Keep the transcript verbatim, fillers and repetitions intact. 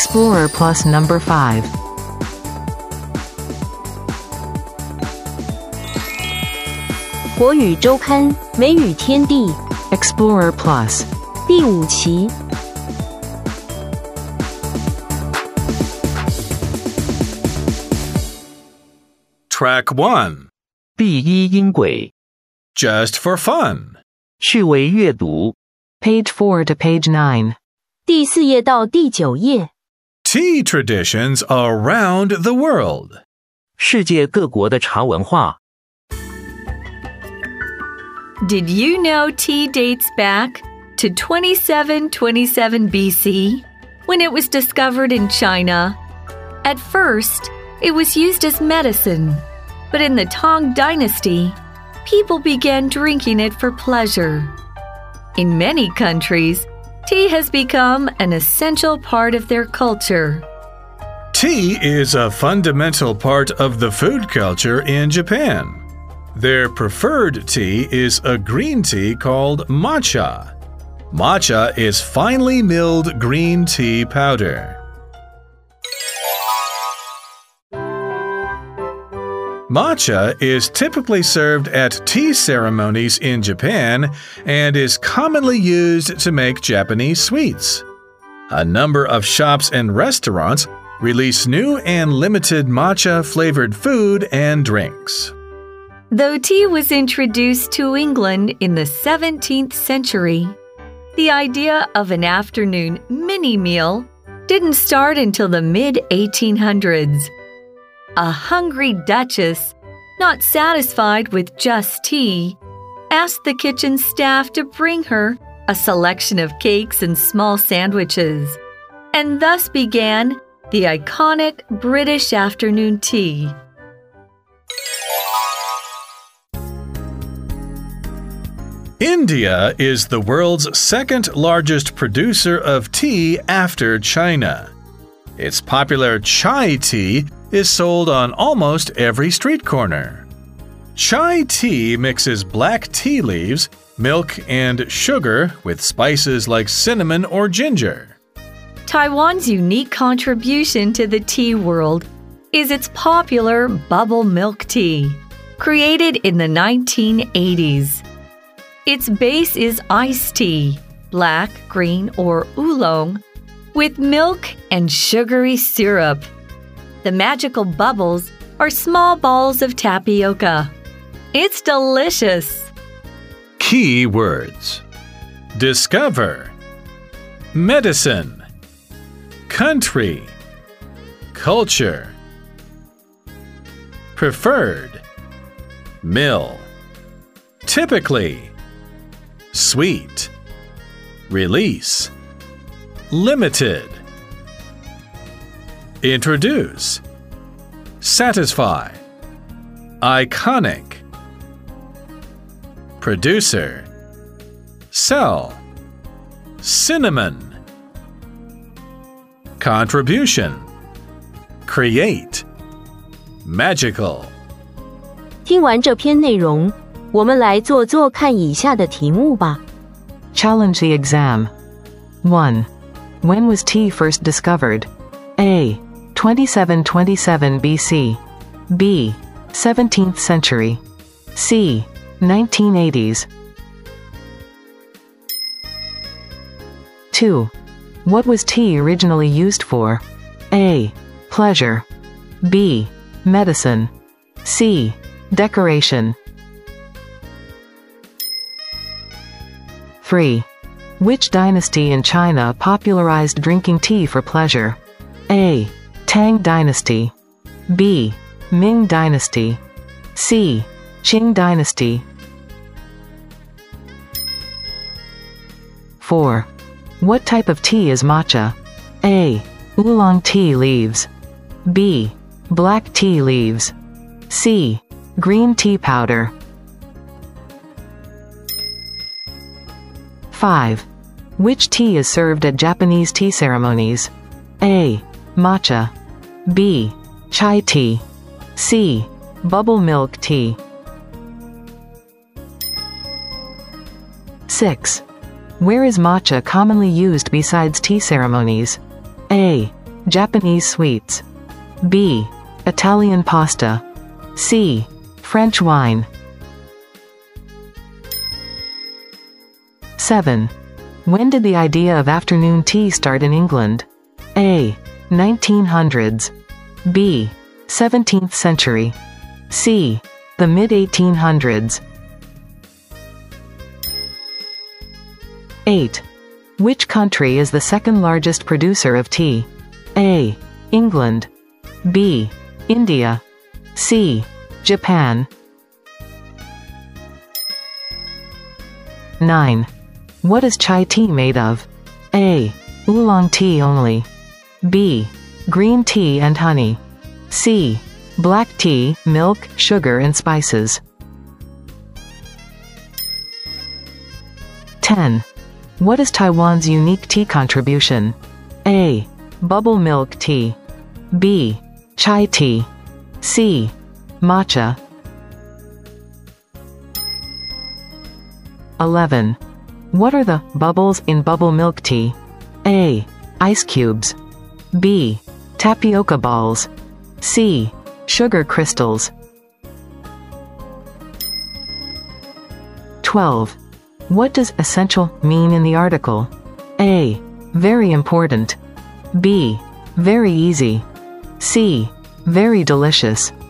Explorer Plus number five. 国语周刊美语天地 Explorer Plus. 第五期 Track one. 第一音轨 Just for fun. 趣味阅读 Page four to page nine. 第四页到第九页 Tea traditions around the world. 世界各国的茶文化 Did you know tea dates back to twenty-seven twenty-seven B C, when it was discovered in China? At first, it was used as medicine, but in the Tang Dynasty, people began drinking it for pleasure. In many countries, tea has become an essential part of their culture. Tea is a fundamental part of the food culture in Japan. Their preferred tea is a green tea called matcha. Matcha is finely milled green tea powder. Matcha is typically served at tea ceremonies in Japan and is commonly used to make Japanese sweets. A number of shops and restaurants release new and limited matcha-flavored food and drinks. Though tea was introduced to England in the seventeenth century, the idea of an afternoon mini-meal didn't start until the mid eighteen hundreds. A hungry duchess, not satisfied with just tea, asked the kitchen staff to bring her a selection of cakes and small sandwiches, and thus began the iconic British afternoon tea. India is the world's second largest producer of tea after China. Its popular chai tea is sold on almost every street corner. Chai tea mixes black tea leaves, milk, and sugar with spices like cinnamon or ginger. Taiwan's unique contribution to the tea world is its popular bubble milk tea, created in the nineteen eighties. Its base is iced tea, black, green, or oolong, with milk and sugary syrup. The magical bubbles are small balls of tapioca. It's delicious. Key words: discover, medicine, country, culture, preferred, mill, typically, sweet, release, limited, introduce, satisfy, iconic, producer, sell, cinnamon, contribution, create, magical. 听完这篇内容，我们来做做看以下的题目吧。 Challenge the exam. one. When was tea first discovered? A. twenty-seven twenty-seven B C. B. seventeenth century. C. nineteen eighties. two. What was tea originally used for? A. Pleasure. B. Medicine. C. Decoration. three. Which dynasty in China popularized drinking tea for pleasure? A. Tang Dynasty. B. Ming Dynasty. C. Qing Dynasty. four. What type of tea is matcha? A. Oolong tea leaves. B. Black tea leaves. C. Green tea powder. five. Which tea is served at Japanese tea ceremonies? A. Matcha. B. Chai tea. C. Bubble milk tea. six. Where is matcha commonly used besides tea ceremonies? A. Japanese sweets. B. Italian pasta. C. French wine. seven. When did the idea of afternoon tea start in England? A. nineteen hundreds. B. seventeenth century. C. The mid eighteen hundreds. eight. Which country is the second largest producer of tea? A. England. B. India. C. Japan. nine. What is chai tea made of? A. Oolong tea only. B. Green tea and honey. C. Black tea, milk, sugar and spices. ten. What is Taiwan's unique tea contribution? A. Bubble milk tea. B. Chai tea. C. Matcha. eleven. What are the bubbles in bubble milk tea? A. Ice cubes. B. Tapioca balls. C. Sugar crystals. twelve. What does essential mean in the article? A. Very important. B. Very easy. C. Very delicious.